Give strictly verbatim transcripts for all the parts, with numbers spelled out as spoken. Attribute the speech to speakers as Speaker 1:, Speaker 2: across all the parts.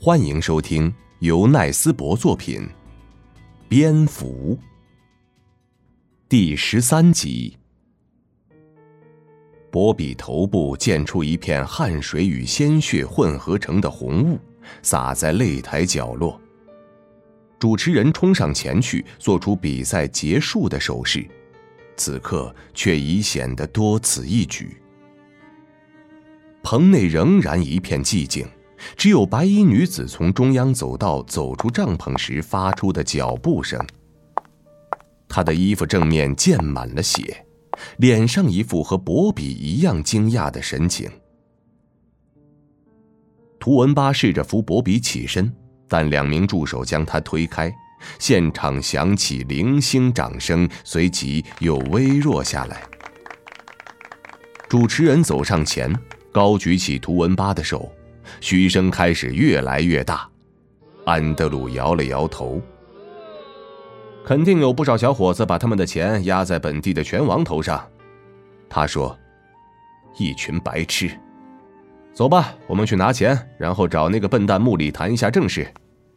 Speaker 1: 欢迎收听由奈斯伯作品《蝙蝠》第十三集。波比头部溅出一片汗水与鲜血混合成的红雾，洒在擂台角落。主持人冲上前去，做出比赛结束的手势，此刻却已显得多此一举。棚内仍然一片寂静，只有白衣女子从中央走道走出帐篷时发出的脚步声。她的衣服正面溅满了血，脸上一副和博比一样惊讶的神情。图文巴试着扶博比起身，但两名助手将他推开，现场响起零星掌声，随即又微弱下来。主持人走上前，高举起图文巴的手，嘘声开始越来越大。安德鲁摇了摇头，肯定有不少小伙子把他们的钱压在本地的拳王头上。他说，一群白痴。走吧，我们去拿钱，然后找那个笨蛋穆里谈一下正事。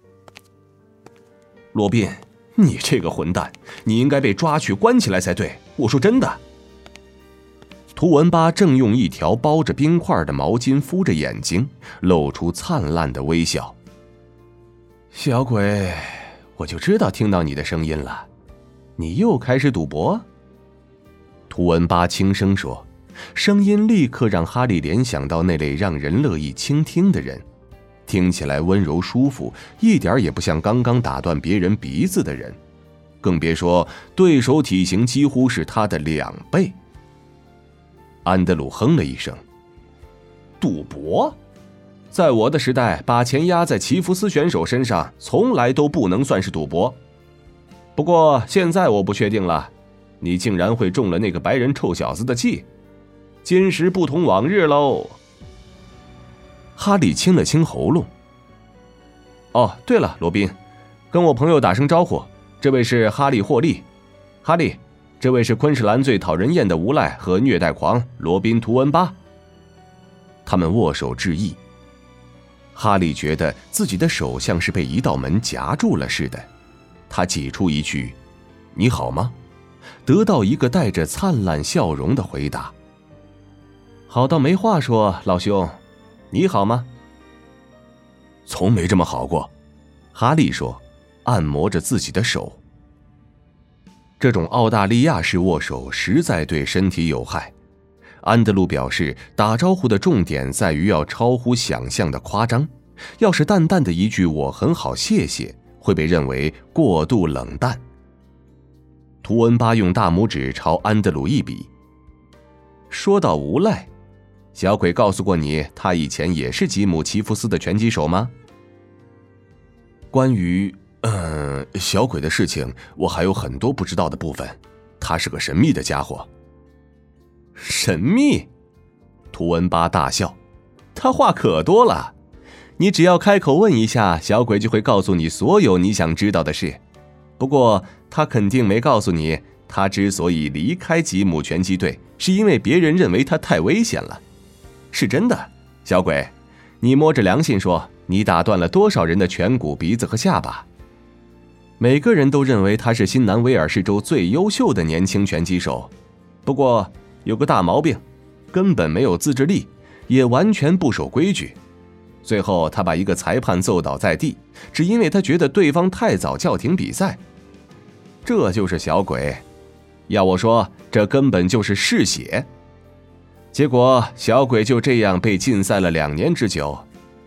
Speaker 1: 罗宾，你这个混蛋，你应该被抓去关起来才对，我说真的。图文巴正用一条包着冰块的毛巾敷着眼睛，露出灿烂的微笑。小鬼，我就知道听到你的声音了，你又开始赌博？图文巴轻声说，声音立刻让哈利联想到那类让人乐意倾听的人，听起来温柔舒服，一点也不像刚刚打断别人鼻子的人，更别说对手体型几乎是他的两倍。安德鲁哼了一声，赌博？在我的时代，把钱压在齐福斯选手身上从来都不能算是赌博。不过现在我不确定了，你竟然会中了那个白人臭小子的计，今时不同往日喽。哈利清了清喉咙。哦，对了，罗宾，跟我朋友打声招呼，这位是哈利·霍利。哈利，这位是昆士兰最讨人厌的无赖和虐待狂罗宾·图文巴。他们握手致意。哈利觉得自己的手像是被一道门夹住了似的，他挤出一句你好吗，得到一个带着灿烂笑容的回答。好到没话说，老兄，你好吗？从没这么好过，哈利说，按摩着自己的手。这种澳大利亚式握手实在对身体有害。安德鲁表示，打招呼的重点在于要超乎想象的夸张，要是淡淡的一句我很好谢谢，会被认为过度冷淡。图文巴用大拇指朝安德鲁一比。说到无赖，小鬼告诉过你他以前也是吉姆·齐福斯的拳击手吗？关于呃小鬼的事情，我还有很多不知道的部分，他是个神秘的家伙。神秘？图文巴大笑，他话可多了，你只要开口问一下，小鬼就会告诉你所有你想知道的事。不过他肯定没告诉你，他之所以离开吉姆拳击队，是因为别人认为他太危险了。是真的，小鬼，你摸着良心说，你打断了多少人的颧骨、鼻子和下巴？每个人都认为他是新南威尔士州最优秀的年轻拳击手，不过有个大毛病，根本没有自制力，也完全不守规矩。最后他把一个裁判揍倒在地，只因为他觉得对方太早叫停比赛。这就是小鬼，要我说，这根本就是嗜血。结果小鬼就这样被禁赛了两年之久。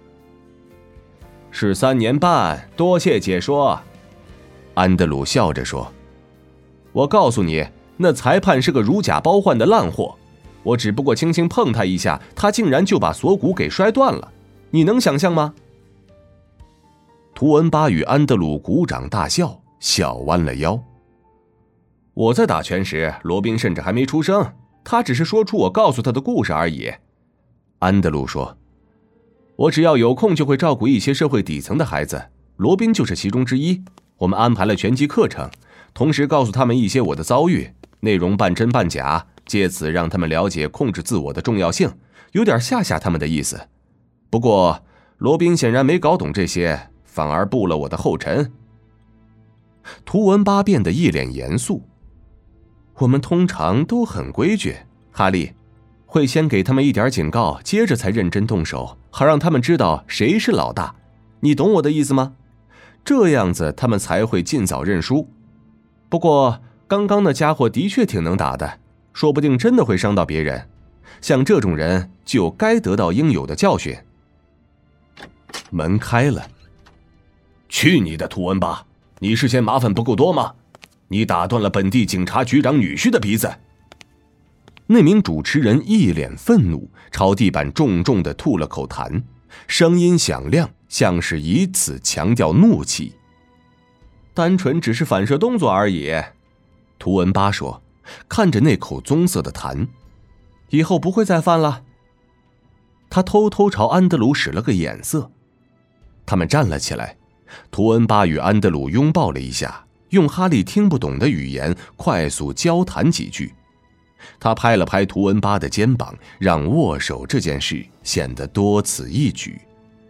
Speaker 1: 是三年半，多谢解说。安德鲁笑着说，我告诉你，那裁判是个如假包换的烂货，我只不过轻轻碰他一下，他竟然就把锁骨给摔断了，你能想象吗？图文巴与安德鲁鼓掌大笑，笑弯了腰。我在打拳时，罗宾甚至还没出生，他只是说出我告诉他的故事而已。安德鲁说，我只要有空就会照顾一些社会底层的孩子，罗宾就是其中之一。我们安排了拳击课程，同时告诉他们一些我的遭遇，内容半真半假，借此让他们了解控制自我的重要性，有点吓吓他们的意思。不过罗宾显然没搞懂这些，反而步了我的后尘。图文巴变得一脸严肃。我们通常都很规矩，哈利，会先给他们一点警告，接着才认真动手，好让他们知道谁是老大。你懂我的意思吗？这样子他们才会尽早认输。不过刚刚那家伙的确挺能打的，说不定真的会伤到别人。像这种人就该得到应有的教训。门开了。去你的图文巴，你是嫌麻烦不够多吗？你打断了本地警察局长女婿的鼻子。那名主持人一脸愤怒，朝地板重重地吐了口痰，声音响亮，像是以此强调怒气。单纯只是反射动作而已，图文巴说，看着那口棕色的痰，以后不会再犯了。他偷偷朝安德鲁使了个眼色。他们站了起来，图文巴与安德鲁拥抱了一下，用哈利听不懂的语言快速交谈几句。他拍了拍图文巴的肩膀，让握手这件事显得多此一举。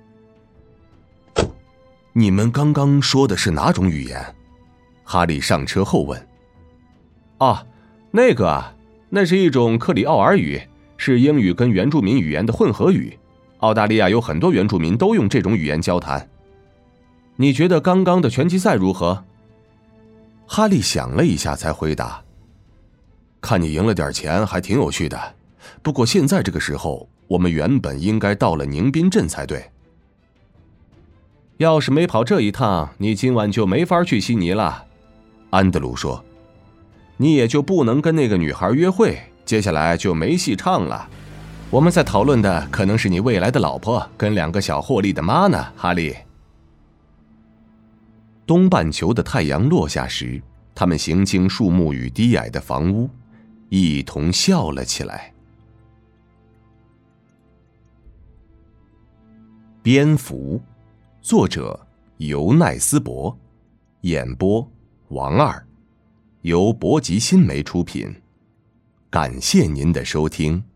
Speaker 1: 你们刚刚说的是哪种语言？哈利上车后问。啊，那个啊，那是一种克里奥尔语，是英语跟原住民语言的混合语。澳大利亚有很多原住民都用这种语言交谈。你觉得刚刚的拳击赛如何？哈利想了一下才回答。看你赢了点钱，还挺有趣的。不过现在这个时候，我们原本应该到了宁宾镇才对。要是没跑这一趟，你今晚就没法去悉尼了。安德鲁说。你也就不能跟那个女孩约会，接下来就没戏唱了。我们在讨论的可能是你未来的老婆跟两个小霍利的妈呢，哈利。东半球的太阳落下时，他们行经树木与低矮的房屋，一同笑了起来。蝙蝠，作者尤奈斯伯，演播王二，由博吉新媒出品。感谢您的收听。